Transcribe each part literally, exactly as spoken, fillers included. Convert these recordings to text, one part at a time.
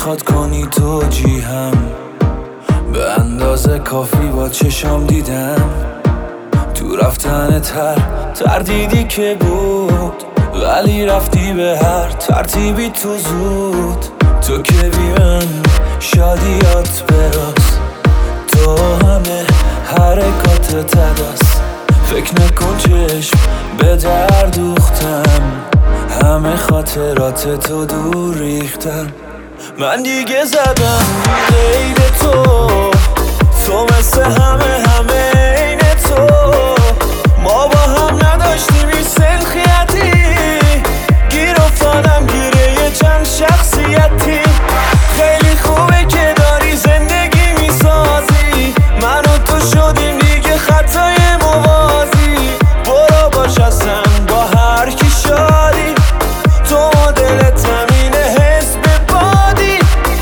میخواد کنی توجیهم، به اندازه کافی با چشام دیدم. تو رفتن تر تردیدی که بود، ولی رفتی به هر ترتیبی تو زود. تو که بی من شادیات براست، تو همه حرکات تدست. فکر نکن چشم به در دوختم، همه خاطرات تو دور ریختم. من دیگه زدم غیر تو، تو مثل همه همه این تو. ما با هم نداشتیم این سلخیتی، گیر افتادم گیره یه چند شخصیتی. خیلی خوبه که داری زندگی میسازی، من و تو شدیم دیگه خطای موازی. برو باش اصلا با هر کی شادی، تو مدلت همینه حس به بادی.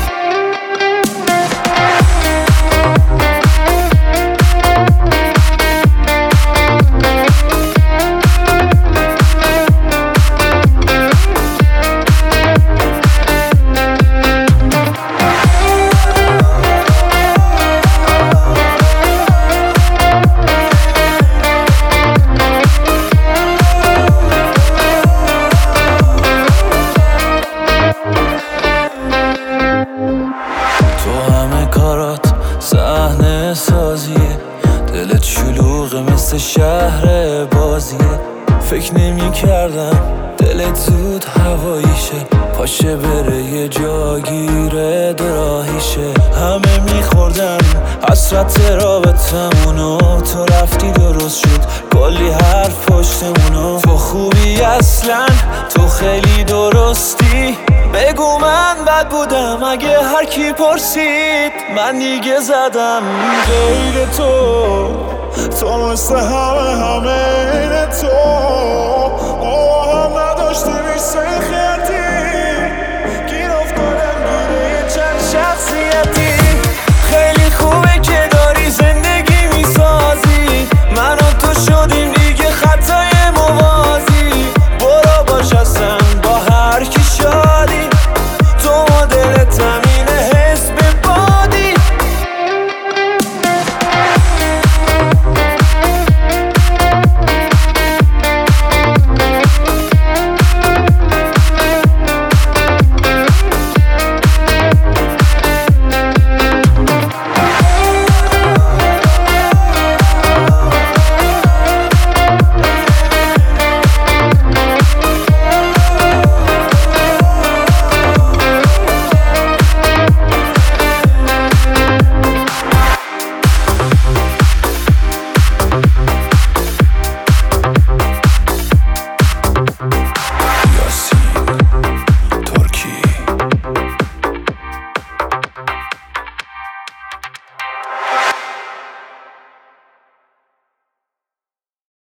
تو همه کارات صحنه سازیه، دلت شلوغه مثل شهر بازیه. فکر نمی کردم دلت زود هواییشه، پاشه بره یه جاگیره دراهیشه. همه میخوردن حسرت رابطمونو، تو رفتی درست شد کلی حرف پشتمونو. تو خوبی اصلا، تو خیلی درستی، بگو من بد بودم اگه هر کی پرسید. من دیگه زدم غیر تو، تو مثل همه همه این تو. ما هم نداشتیم